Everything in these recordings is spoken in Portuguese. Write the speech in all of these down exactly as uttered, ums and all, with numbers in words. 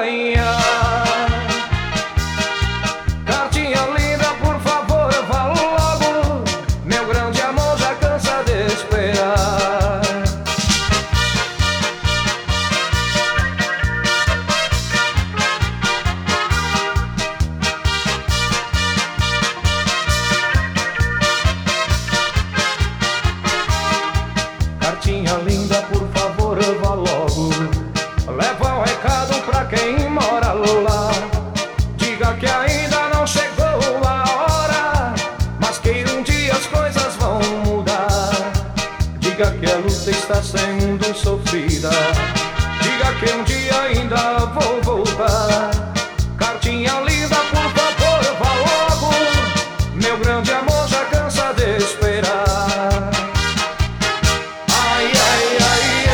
ganhar. Cartinha linda, por favor, vá logo. Meu grande amor já cansa de esperar. Cartinha linda, por favor, vá logo. Leva um recado pra quem mora lá. Diga que ainda não chegou a hora, mas que um dia as coisas vão mudar. Diga que a luta está sendo sofrida. Diga que um dia ainda vou voltar. Cartinha linda, por favor, vá logo. Meu grande amor já cansa de esperar. Ai, ai, ai,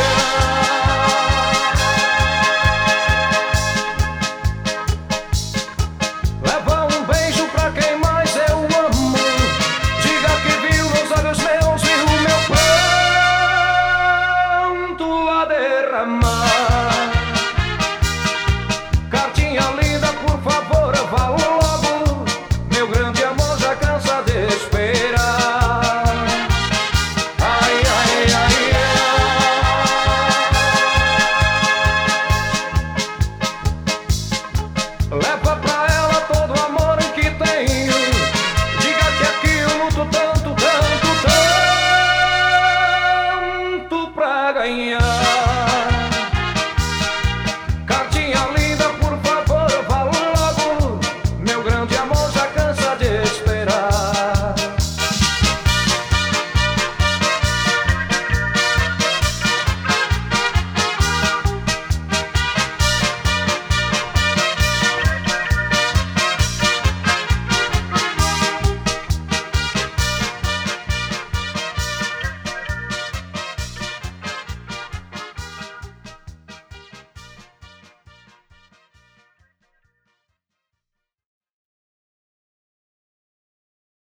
ai. Leva um beijo pra quem mais eu amo. Diga que viu nos olhos meus, viu meu pranto a derramar. Cartinha linda, por favor, vá logo. Meu grande amor já cansa de esperar. Ai, ai, ai, ai. Leva pra ela todo o amor que tenho. Diga que aqui eu luto tanto, tanto, tanto pra ganhar.